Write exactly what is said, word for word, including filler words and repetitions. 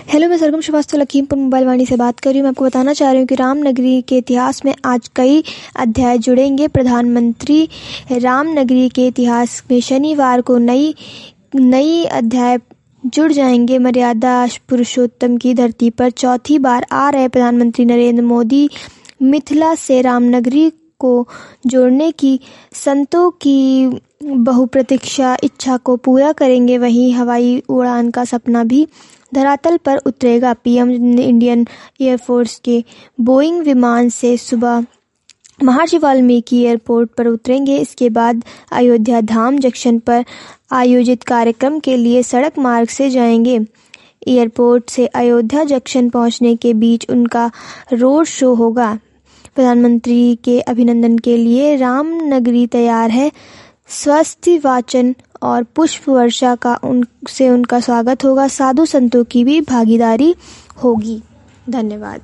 Hello, मैं Sargam Srivastava Lakhimpur mobile Vani से बात कर रही हूँ। मैं आपको बताना चाह रही हूँ कि रामनगरी के इतिहास में आज कई अध्याय जुड़ेंगे। प्रधानमंत्री रामनगरी के इतिहास में शनिवार को नई नई अध्याय जुड़ जाएंगे। मर्यादा पुरुषोत्तम की धरती पर चौथी बार आ रहे प्रधानमंत्री नरेंद्र मोदी मिथिला से रामनगरी को जोड़ने की संतों की बहुप्रतीक्षा इच्छा को पूरा करेंगे। वहीं हवाई उड़ान का सपना भी धरातल पर उतरेगा। पीएम इंडियन एयरफोर्स के बोइंग विमान से सुबह महर्षि वाल्मीकि एयरपोर्ट पर उतरेंगे। इसके बाद अयोध्या धाम जंक्शन पर आयोजित कार्यक्रम के लिए सड़क मार्ग से जाएंगे। एयरपोर्ट से अयोध्या जंक्शन पहुंचने के बीच उनका रोड शो होगा। प्रधानमंत्री के अभिनंदन के लिए रामनगरी तैयार है। स्वस्ति वाचन और पुष्प वर्षा का उनसे उनका स्वागत होगा। साधु संतों की भी भागीदारी होगी। धन्यवाद।